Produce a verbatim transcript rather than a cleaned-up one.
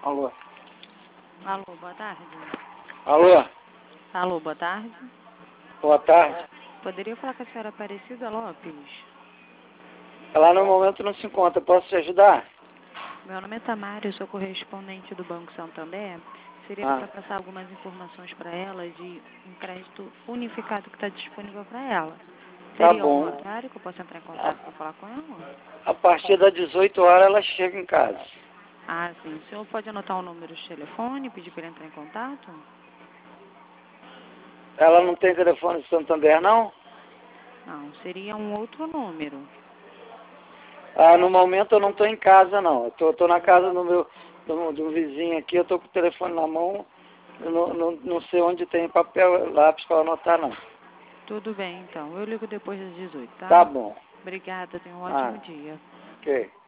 Alô? Alô, boa tarde. Alô? Alô, boa tarde. Boa tarde. Poderia falar com a senhora Aparecida Lopes? Ela no momento não se encontra. Posso te ajudar? Meu nome é Tamara, eu sou correspondente do Banco Santander. Seria Ah, para passar algumas informações para ela de um crédito unificado que está disponível para ela. tá Teria algum bom. horário que eu possa entrar em A, contato para falar com ela? a partir das dezoito horas ela chega em casa. Ah, sim. O senhor pode anotar o número de telefone e pedir para ele entrar em contato? Ela não tem telefone de Santander, não? Não, seria um outro número. Ah, no momento eu não estou em casa, não. Eu tô, tô na casa do meu do, do vizinho aqui, eu tô com o telefone na mão. Eu não, não, não sei onde tem papel, lápis para anotar, não. Tudo bem, então. Eu ligo depois das dezoito, Tá tá? bom. Obrigada, tenha um Ah, ótimo dia. ok.